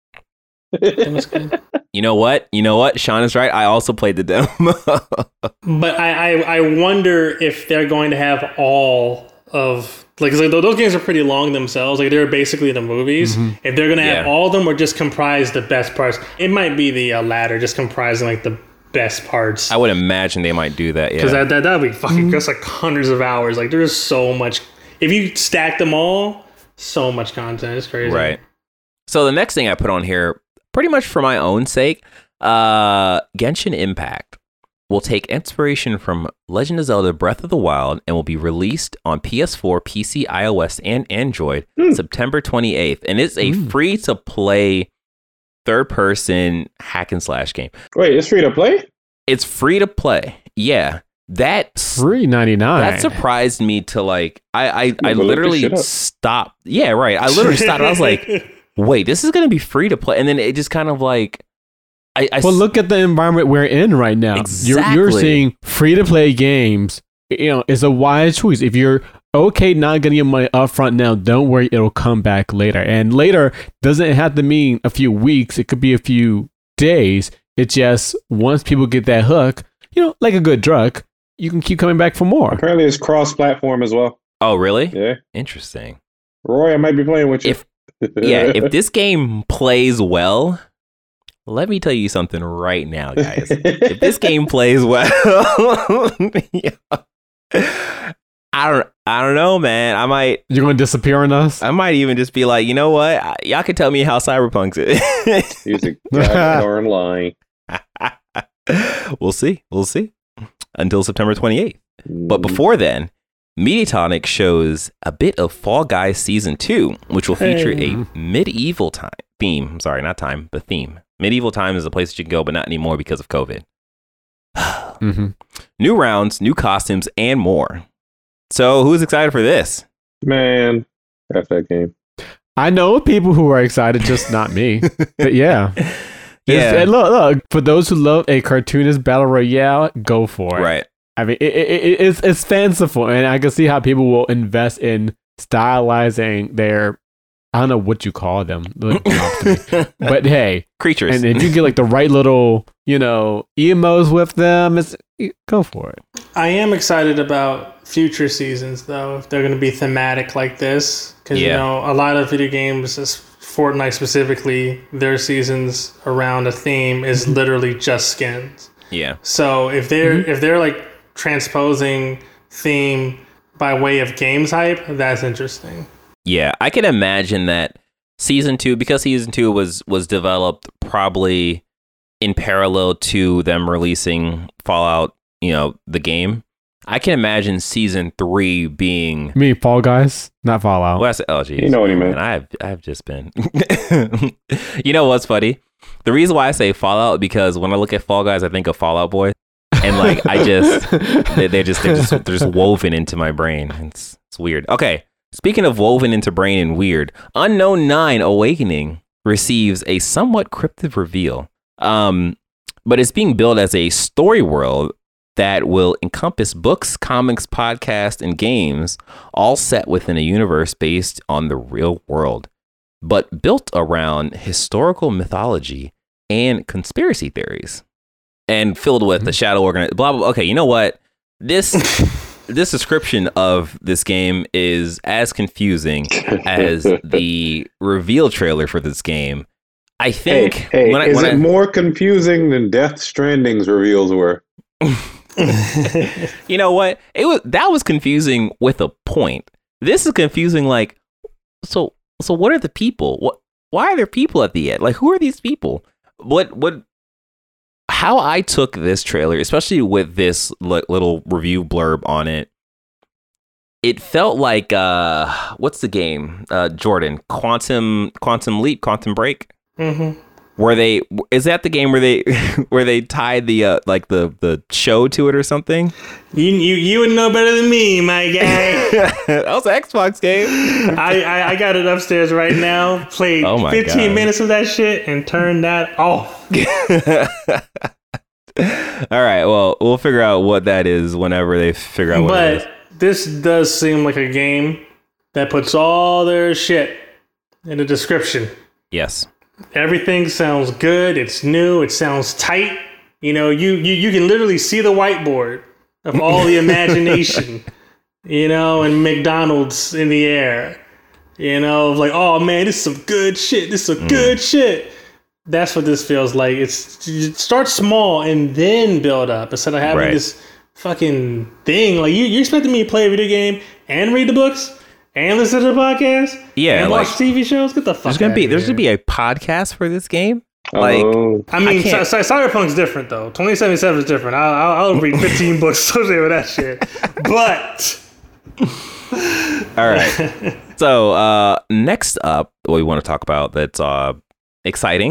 You know what? Sean is right. I also played the demo. But I wonder if they're going to have all of... Like those games are pretty long themselves. Like, they're basically the movies. Mm-hmm. If they're going to have all of them or just comprise the best parts. It might be the latter, just comprising like the best parts. I would imagine they might do that, because that'd be fucking just like hundreds of hours. Like, there's so much. If you stack them all, so much content. It's crazy. Right. So the next thing I put on here, pretty much for my own sake, Genshin Impact will take inspiration from Legend of Zelda Breath of the Wild and will be released on PS4, PC, iOS, and Android September 28th. And it's a free-to-play third-person hack and slash game. Wait, it's free to play? It's free to play. Yeah, that's $3.99. That surprised me to like. I look literally this shit up. stopped. Yeah, right. I literally stopped. I was like, wait, this is gonna be free to play, and then it just kind of like. Well, look at the environment we're in right now. Exactly. You're seeing free to play games. It's a wise choice. If you're okay not getting your money up front now, don't worry, it'll come back later. And later doesn't have to mean a few weeks. It could be a few days. It's just once people get that hook, like a good drug, you can keep coming back for more. Apparently, it's cross-platform as well. Oh, really? Yeah. Interesting. Roy, I might be playing with you. If this game plays well, let me tell you something right now, guys. If this game plays well, I don't know, man. You're going to disappear on us? I might even just be like, you know what? Y'all can tell me how Cyberpunk's is. He's a darn lying. We'll see. Until September 28th. But before then, Mediatonic shows a bit of Fall Guys Season 2, which will feature a medieval theme. I'm sorry, not time, but theme. Medieval time is a place that you can go, but not anymore because of COVID. New rounds, new costumes, and more. So who's excited for this? Man, F that game. I know people who are excited, just not me. But yeah. Yeah. Look, for those who love a cartoonist battle royale, go for it. Right. I mean, it's fanciful, and I can see how people will invest in stylizing their, I don't know what you call them, but hey, creatures. And if you get like the right little, emos with them, go for it. I am excited about future seasons, though, if they're going to be thematic like this, because a lot of video games, Fortnite specifically, their seasons around a theme is literally just skins. Yeah. So if they're like transposing theme by way of games hype, that's interesting. Yeah, I can imagine that season 2, because season 2 was developed probably in parallel to them releasing Fallout, the game. I can imagine season 3 being... You mean Fall Guys, not Fallout. Well, that's geez. You know what he meant. I've just been... You know what's funny? The reason why I say Fallout, because when I look at Fall Guys, I think of Fallout Boy. And like, they're just woven into my brain. It's weird. Okay. Speaking of woven into brain and weird, Unknown 9 Awakening receives a somewhat cryptic reveal. But it's being built as a story world that will encompass books, comics, podcasts, and games, all set within a universe based on the real world, but built around historical mythology and conspiracy theories, and filled with the shadow organization. Blah, blah, blah. Okay, you know what? This description of this game is as confusing as the reveal trailer for this game. I think. Is it more confusing than Death Stranding's reveals were? You know what? That was confusing with a point. This is confusing. Like, so what are the people? Why are there people at the end? Like, who are these people? How I took this trailer, especially with this little review blurb on it, it felt like what's the game? Jordan, Quantum Leap, Quantum Break. Mm-hmm. Is that the game where they tied the like the show to it or something? You would know better than me, my guy. That was an Xbox game. I got it upstairs right now. Played 15 minutes of that shit and turned that off. All right, well, we'll figure out what that is whenever they figure out what it is. But this does seem like a game that puts all their shit in the description. Yes. Everything sounds good. It's new. It sounds tight. You can literally see the whiteboard of all the imagination, and McDonald's in the air, like, oh man, this is some good shit. This is some good shit. That's what this feels like. Start small and then build up instead of having this fucking thing. Like you expecting me to play a video game and read the books and listen to the podcast, and watch TV shows. Get the fuck. There's gonna be a podcast for this game. Like, I mean, Cyberpunk's different though. 2077 is different. I'll read 15 books associated with that shit. But all right. So next up, what we want to talk about that's exciting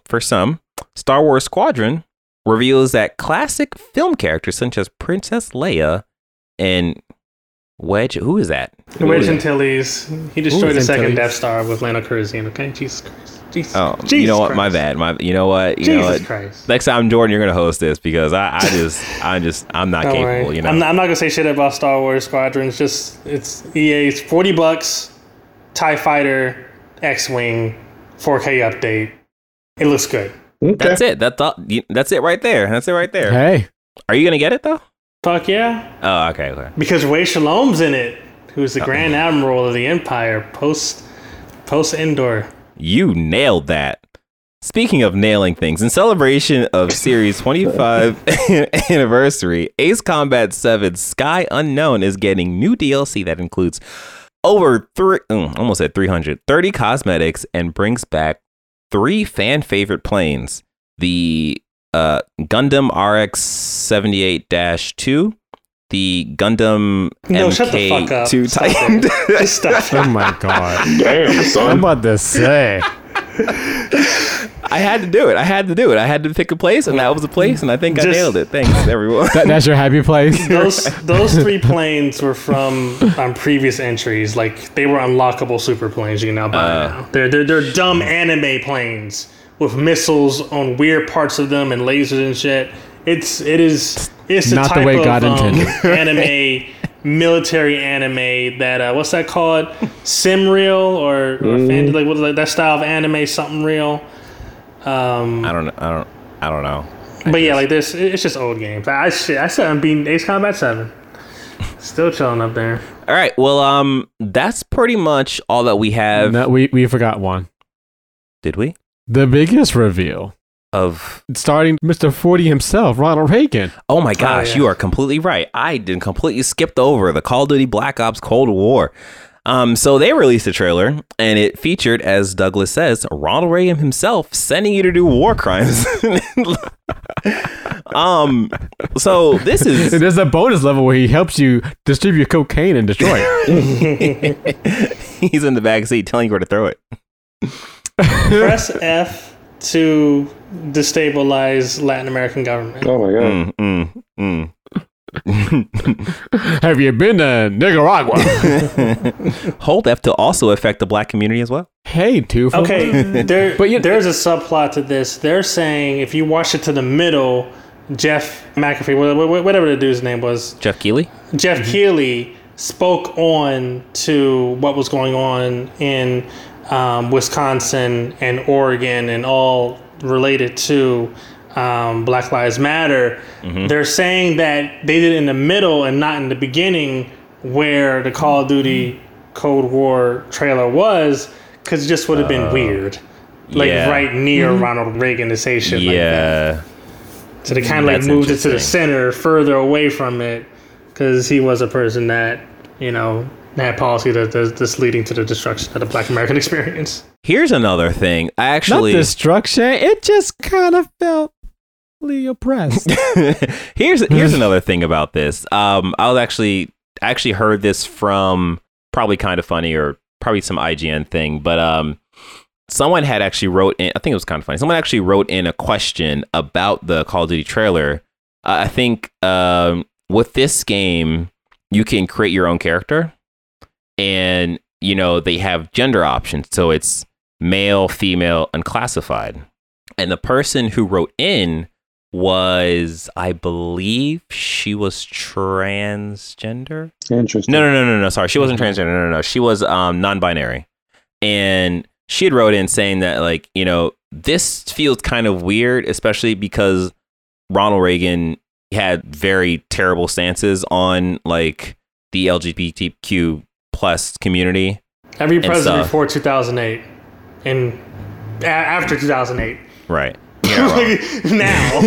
for some, Star Wars Squadron reveals that classic film characters such as Princess Leia and Wedge, who is that? Wedge Antilles. He destroyed the second Antilles? Death Star with Lando Calrissian. Okay, Jesus Christ. Jesus. Oh, Jesus you know what? Christ. My bad. You know what? Jesus Christ. Next time, Jordan, you're gonna host this because I'm not Don't capable. worry. You know, I'm not gonna say shit about Star Wars Squadron. It's EA's $40, TIE Fighter, X-Wing, 4K update. It looks good. Okay. That's it. That's it right there. That's it right there. Hey, Are you gonna get it though? Fuck yeah. Oh, okay. Because Ray Shalom's in it, who's the Grand Admiral of the Empire post Endor. You nailed that. Speaking of nailing things, in celebration of Series 25 anniversary, Ace Combat 7 Sky Unknown is getting new DLC that includes over 330 cosmetics and brings back 3 fan favorite planes. The Gundam RX-78-2, the Gundam No, shut the fuck up. MK2 Stop Titan. it. Just stop oh it. my god! Damn, son. I'm about to say. I had to do it. I had to pick a place, and that was a place, and I think I Just- nailed it. Thanks, everyone. That's your happy place. Those 3 planes were from previous entries. Like, they were unlockable super planes you can now buy now. They're dumb anime planes with missiles on weird parts of them and lasers and shit. It's the Not the type way of God intended. anime, military anime that what's that called? Simreal or fan, like what that style of anime, something real. I don't know. But yeah, like this, it's just old games. I said I'm beating Ace Combat 7. Still chilling up there. All right. Well, that's pretty much all that we have. No, we forgot one. Did we? The biggest reveal, Of starting Mr. 40 himself, Ronald Reagan. oh my gosh, yeah. you are completely right. I did completely skipped over the Call of Duty Black Ops Cold War. So they released a trailer, and it featured, as Douglas says, Ronald Reagan himself sending you to do war crimes. So this is And there's a bonus level where he helps you distribute cocaine in Detroit. he's in the back seat telling you where to throw it. Press F to destabilize Latin American government. Oh my god. Have you been to Nicaragua? Hold F to also affect the black community as well. Hey, two. Okay, But you- there's a subplot to this. They're saying if you watch it to the middle, Jeff McAfee, whatever the dude's name was, Jeff Keighley? Jeff Keighley spoke on to what was going on in Wisconsin and Oregon and all related to Black Lives Matter. They're saying that they did it in the middle and not in the beginning where the Call of Duty Cold War trailer was, because it just would have been weird. Like yeah. right near Ronald Reagan to say shit like that. Yeah. So they kind of like That's moved it to the interesting. center, further away from it, because he was a person that, you know, had policy that's leading to the destruction of the Black American experience. Here's another thing. I actually Not destruction. It just kind of felt oppressed. here's another thing about this. I was actually heard this from probably Kind of Funny or probably some IGN thing, but someone had actually wrote in. I think it was Kind of Funny. Someone actually wrote in a question about the Call of Duty trailer. I think with this game, you can create your own character, and you know they have gender options, so it's male, female, unclassified. And the person who wrote in was, I believe she was transgender. Interesting. No. Sorry, she wasn't transgender. No. She was non-binary, and she had wrote in saying that, like, you know, this feels kind of weird, especially because Ronald Reagan had very terrible stances on like the LGBTQ plus community. Every president stuff. before 2008 and after 2008. Right. You're not wrong. Now.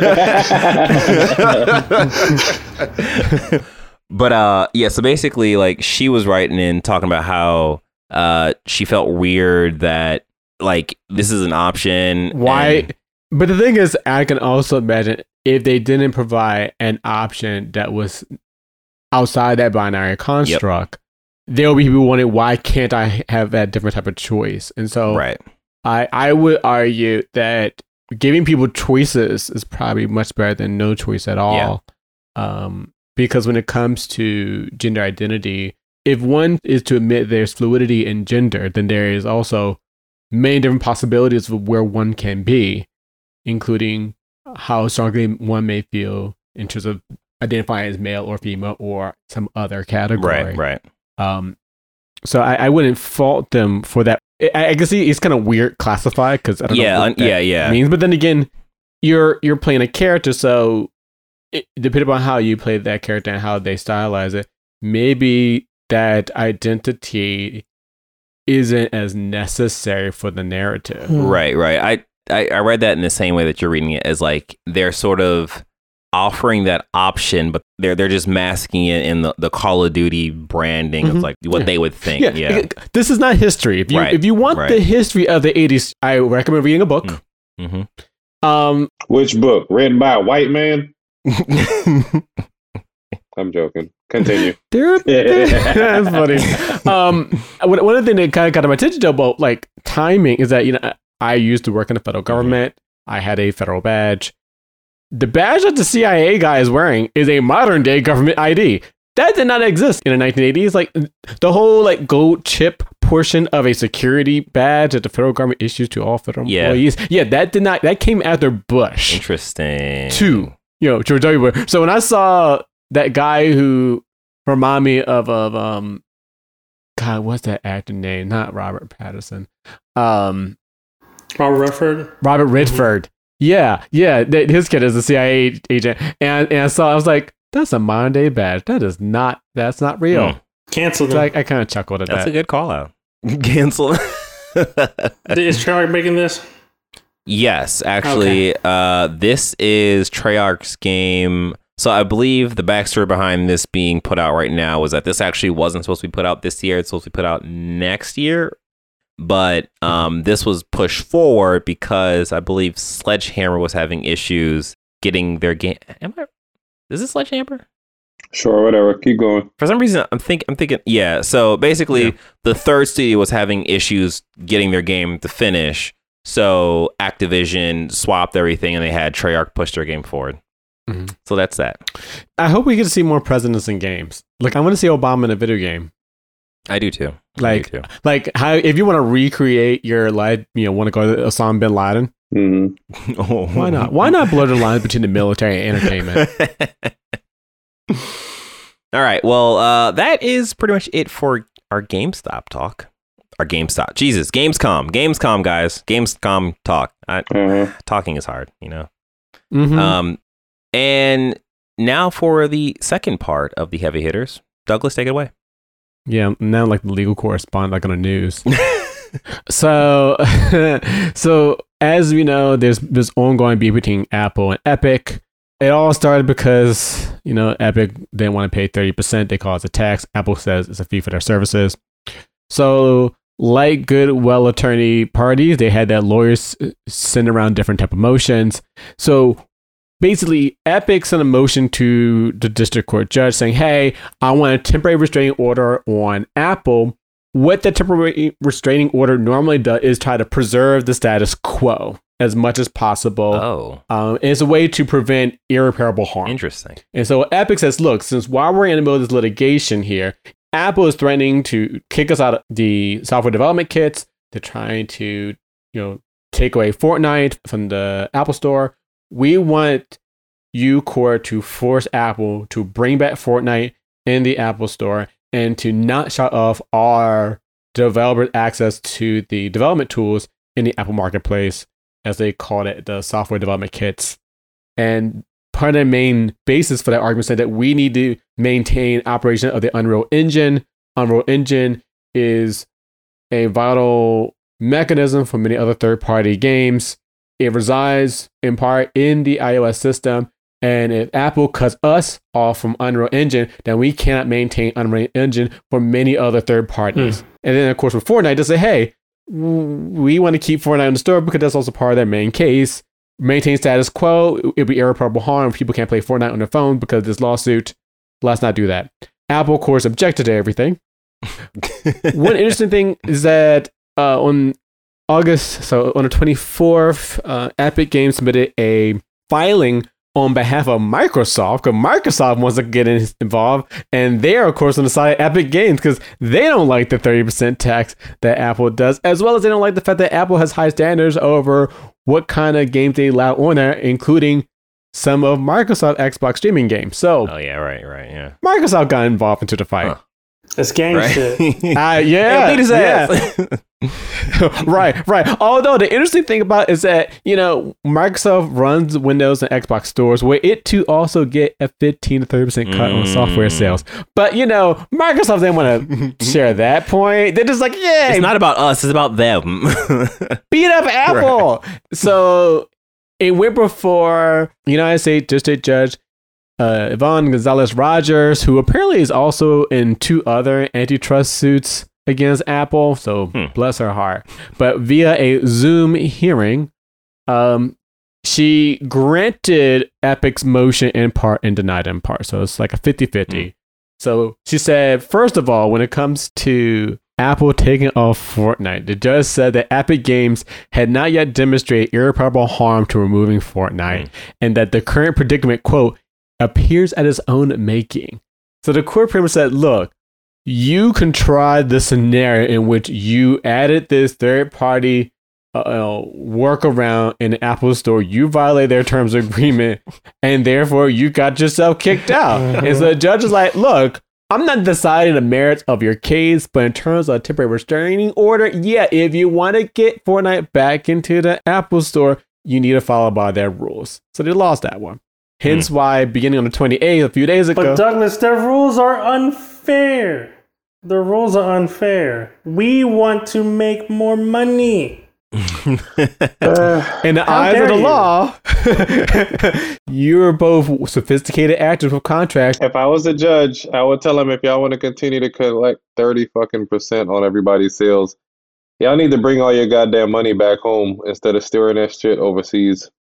But yeah, so basically, like, she was writing in talking about how she felt weird that like this is an option. Why? and- But the thing is, I can also imagine if they didn't provide an option that was outside that binary construct, there will be people wondering, why can't I have that different type of choice? And so right. I would argue that giving people choices is probably much better than no choice at all. Because when it comes to gender identity, if one is to admit there's fluidity in gender, then there is also many different possibilities of where one can be, including how strongly one may feel in terms of identifying as male or female or some other category. Right. So I wouldn't fault them for that. I guess it's kind of weird classified because I don't know what that means. But then again, you're playing a character, so depending on how you play that character and how they stylize it, maybe that identity isn't as necessary for the narrative. Right. I read that in the same way that you're reading it, as like they're sort of offering that option, but they're just masking it in the Call of Duty branding of like what they would think. Yeah. This is not history. If you want the history of the 80s, I recommend reading a book. Which book? Written by a white man? I'm joking. Continue. That's funny. One of the things that kind of got my attention about like timing is that, I used to work in the federal government. I had a federal badge. The badge that the CIA guy is wearing is a modern day government ID. That did not exist in the 1980s. Like the whole like gold chip portion of a security badge that the federal government issues to all federal employees. Yeah, that came after Bush. Interesting. George W. Bush. So when I saw that guy who reminded me of God, what's that actor name? Not Robert Pattinson. Robert Redford. Robert Redford. Yeah. His kid is a CIA agent, and I was like, that's a modern day badge. That's not real. Cancel them. So I kind of chuckled at that. That's a good call out. Cancel. Is Treyarch making this? Yes, actually, this is Treyarch's game. So I believe the backstory behind this being put out right now was that this actually wasn't supposed to be put out this year. It's supposed to be put out next year. But this was pushed forward because I believe Sledgehammer was having issues getting their game. Is this Sledgehammer? Sure, whatever. Keep going. For some reason, I'm thinking. Yeah. So basically, the third studio was having issues getting their game to finish. So Activision swapped everything, and they had Treyarch push their game forward. Mm-hmm. So that's that. I hope we get to see more presidents in games. Like I want to see Obama in a video game. I do too. Like how if you want to recreate your life, want to go to Osama bin Laden. Mm-hmm. Why not? Why not blur the lines between the military and entertainment? All right. Well, that is pretty much it for our GameStop talk. Our GameStop. Jesus, Gamescom, guys. Gamescom talk. Talking is hard, Mm-hmm. And now for the second part of the heavy hitters. Douglas, take it away. Yeah, now like the legal correspondent, like on the news. So as we know, there's this ongoing beef between Apple and Epic. It all started because, Epic didn't want to pay 30%. They call it a tax. Apple says it's a fee for their services. So like good, well-attorney parties, they had their lawyers send around different type of motions. So basically, Epic sent a motion to the district court judge saying, hey, I want a temporary restraining order on Apple. What the temporary restraining order normally does is try to preserve the status quo as much as possible. It's a way to prevent irreparable harm. Interesting. And so Epic says, look, since while we're in the middle of this litigation here, Apple is threatening to kick us out of the software development kits. They're trying to, take away Fortnite from the Apple Store. We want you, court, to force Apple to bring back Fortnite in the Apple Store and to not shut off our developers' access to the development tools in the Apple Marketplace, as they called it, the software development kits. And part of the main basis for that argument said that we need to maintain operation of the Unreal Engine. Unreal Engine is a vital mechanism for many other third-party games. It resides in part in the iOS system, and if Apple cuts us off from Unreal Engine, then we cannot maintain Unreal Engine for many other third parties. And then, of course, with Fortnite, they say, hey, we want to keep Fortnite in the store because that's also part of their main case. Maintain status quo, it'll be irreparable harm if people can't play Fortnite on their phone because of this lawsuit. Let's not do that. Apple, of course, objected to everything. One interesting thing is that on August, so on the 24th, Epic Games submitted a filing on behalf of Microsoft, because Microsoft wants to get involved, and they're, of course, on the side of Epic Games, because they don't like the 30% tax that Apple does, as well as they don't like the fact that Apple has high standards over what kind of games they allow on there, including some of Microsoft Xbox streaming games. So, yeah. Microsoft got involved into the fight. It's gang shit. Yeah. Beat his ass. Right. Although the interesting thing about it is that, Microsoft runs Windows and Xbox stores where it too also get a 15 to 30% cut on software sales. But, Microsoft didn't want to share that point. They're just like, yeah. It's not about us. It's about them. Beat up Apple. Right. So it went before United States District Judge Yvonne Gonzalez-Rogers, who apparently is also in 2 other antitrust suits against Apple, so bless her heart. But via a Zoom hearing, she granted Epic's motion in part and denied in part. So it's like a 50-50. So she said, first of all, when it comes to Apple taking off Fortnite, the judge said that Epic Games had not yet demonstrated irreparable harm to removing Fortnite, and that the current predicament, quote, appears at its own making. So the court pretty much said, look, you contrived the scenario in which you added this third-party workaround in the Apple Store. You violate their terms of agreement, and therefore you got yourself kicked out. And so the judge is like, look, I'm not deciding the merits of your case, but in terms of a temporary restraining order, yeah, if you want to get Fortnite back into the Apple Store, you need to follow by their rules. So they lost that one. Hence why, beginning on the 28th, a few days ago... But Douglas, their rules are unfair. The rules are unfair. We want to make more money. In the eyes of the law, you're both sophisticated actors with contracts. If I was a judge, I would tell them, if y'all want to continue to collect 30% on everybody's sales, y'all need to bring all your goddamn money back home instead of steering that shit overseas.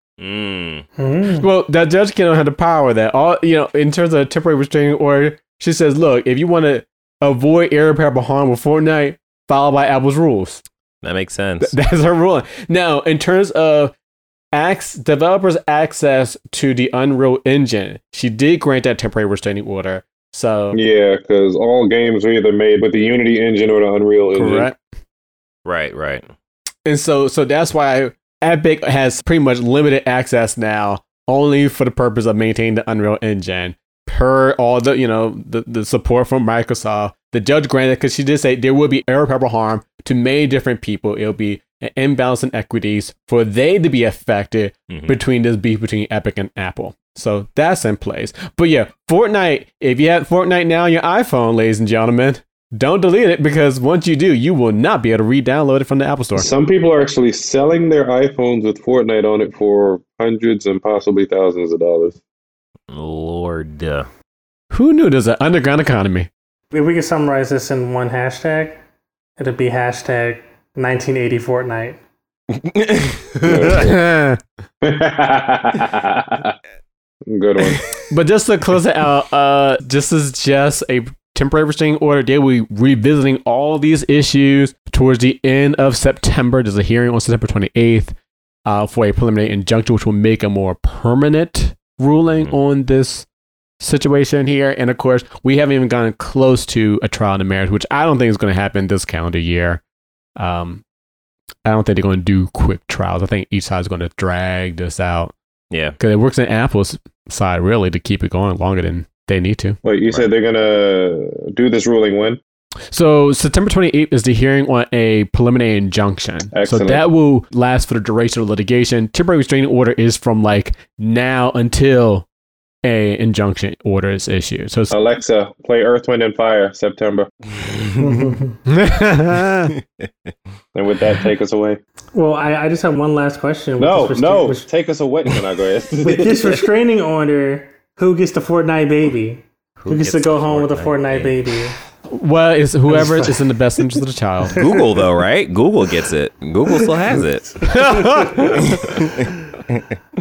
Well, that judge can't have the power that all in terms of a temporary restraining order. She says, look, if you want to avoid irreparable harm with Fortnite, follow by Apple's rules. That makes sense. That's her ruling. Now, in terms of developers' access to the Unreal Engine, she did grant that temporary restraining order. So yeah, because all games are either made with the Unity engine or the Unreal engine. Correct. Right. And so that's why Epic has pretty much limited access now, only for the purpose of maintaining the Unreal Engine. Per all the the support from Microsoft, the judge granted, because she did say there will be irreparable harm to many different people. It'll be an imbalance in equities for they to be affected between this beef between Epic and Apple. So that's in place. But yeah, Fortnite. If you have Fortnite now on your iPhone, ladies and gentlemen, don't delete it, because once you do, you will not be able to re-download it from the Apple Store. Some people are actually selling their iPhones with Fortnite on it for hundreds and possibly thousands of dollars. Lord. Who knew there's an underground economy? If we could summarize this in one hashtag, it'd be hashtag 1980 Fortnite. Good one. But just to close it out, this is just a temporary restraining order. They will be revisiting all these issues towards the end of September. There's a hearing on September 28th for a preliminary injunction, which will make a more permanent ruling on this situation here. And of course, we haven't even gotten close to a trial in the merits, which I don't think is going to happen this calendar year. I don't think they're going to do quick trials. I think each side is going to drag this out. Yeah. Because it works in Apple's side, really, to keep it going longer than they need to. Wait, you said they're going to do this ruling when? So September 28th is the hearing on a preliminary injunction. Excellent. So that will last for the duration of litigation. Temporary restraining order is from like now until a injunction order is issued. So Alexa, play Earth, Wind, and Fire, September. And with that, take us away. Well, I just have one last question. Take us away. Can I go ahead? With this restraining order, who gets the Fortnite baby? Who gets to go home with a Fortnite baby? Well, it's whoever is in the best interest of the child. Google, though, right? Google gets it. Google still has it.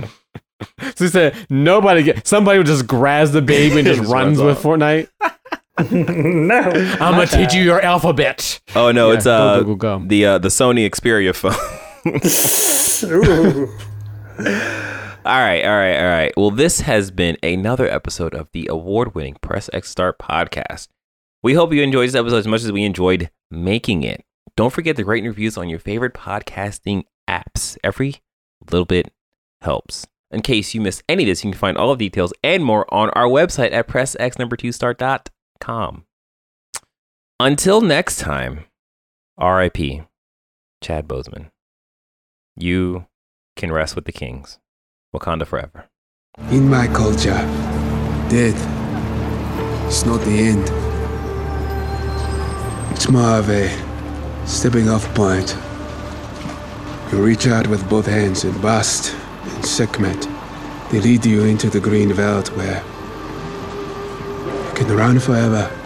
So he said somebody just grabs the baby and just runs with Fortnite. No. I'm gonna teach you your alphabet. Oh no, it's go. the Sony Xperia phone. All right. Well, this has been another episode of the award-winning Press X Start podcast. We hope you enjoyed this episode as much as we enjoyed making it. Don't forget to rate and reviews on your favorite podcasting apps. Every little bit helps. In case you missed any of this, you can find all the details and more on our website at pressx2start.com. Until next time, R.I.P. Chad Boseman. You can rest with the kings. Wakanda forever. In my culture, death is not the end. It's more of a stepping off point. You reach out with both hands and Bast and Sekhmet. They lead you into the green veldt where you can run forever.